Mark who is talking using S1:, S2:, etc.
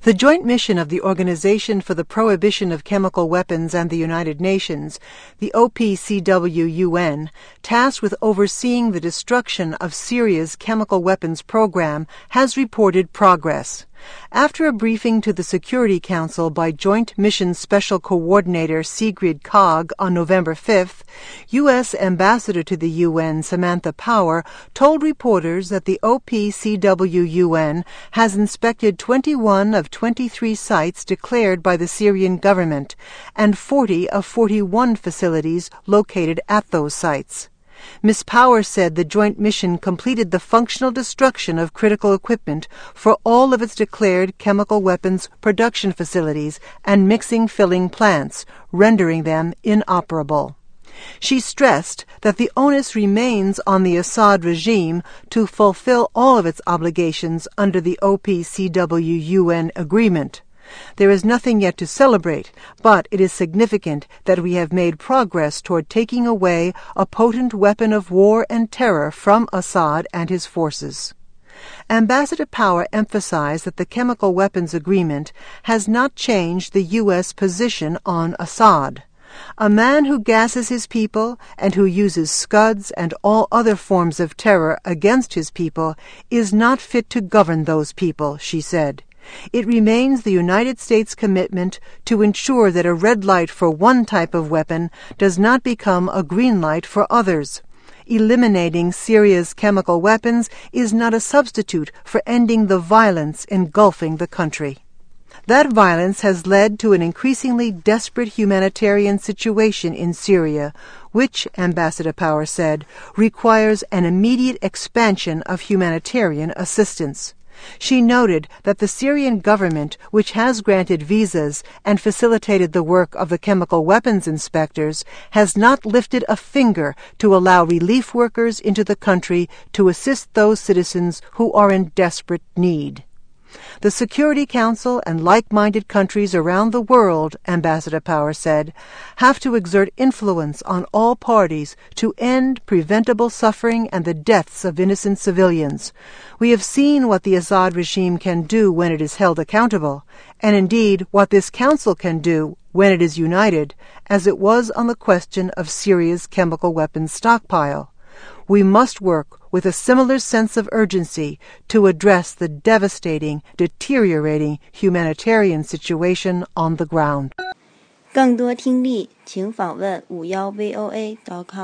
S1: The joint mission of the Organization for the Prohibition of Chemical Weapons and the United Nations, the OPCW-UN, tasked with overseeing the destruction of Syria's chemical weapons program, has reported progress. After a briefing to the Security Council by Joint Mission Special Coordinator Sigrid Kaag on November 5th, U.S. Ambassador to the UN Samantha Power told reporters that the OPCW-UN has inspected 21 of 23 sites declared by the Syrian government and 40 of 41 facilities located at those sites. Ms. Power said the joint mission completed the functional destruction of critical equipment for all of its declared chemical weapons production facilities and mixing-filling plants, rendering them inoperable. She stressed that the onus remains on the Assad regime to fulfill all of its obligations under the OPCW-UN agreement. There is nothing yet to celebrate, but it is significant that we have made progress toward taking away a potent weapon of war and terror from Assad and his forces. Ambassador Power emphasized that the chemical weapons agreement has not changed the U.S. position on Assad. A man who gasses his people and who uses scuds and all other forms of terror against his people is not fit to govern those people, she said. It remains the United States' commitment to ensure that a red light for one type of weapon does not become a green light for others. Eliminating Syria's chemical weapons is not a substitute for ending the violence engulfing the country. That violence has led to an increasingly desperate humanitarian situation in Syria, which, Ambassador Power said, requires an immediate expansion of humanitarian assistance. She noted that the Syrian government, which has granted visas and facilitated the work of the chemical weapons inspectors, has not lifted a finger to allow relief workers into the country to assist those citizens who are in desperate need. The Security Council and like-minded countries around the world, Ambassador Power said, have to exert influence on all parties to end preventable suffering and the deaths of innocent civilians. We have seen what the Assad regime can do when it is held accountable, and indeed what this Council can do when it is united, as it was on the question of Syria's chemical weapons stockpile. We must work with a similar sense of urgency to address the devastating, deteriorating humanitarian situation on the ground.
S2: 更多听力，请访问51voa.com。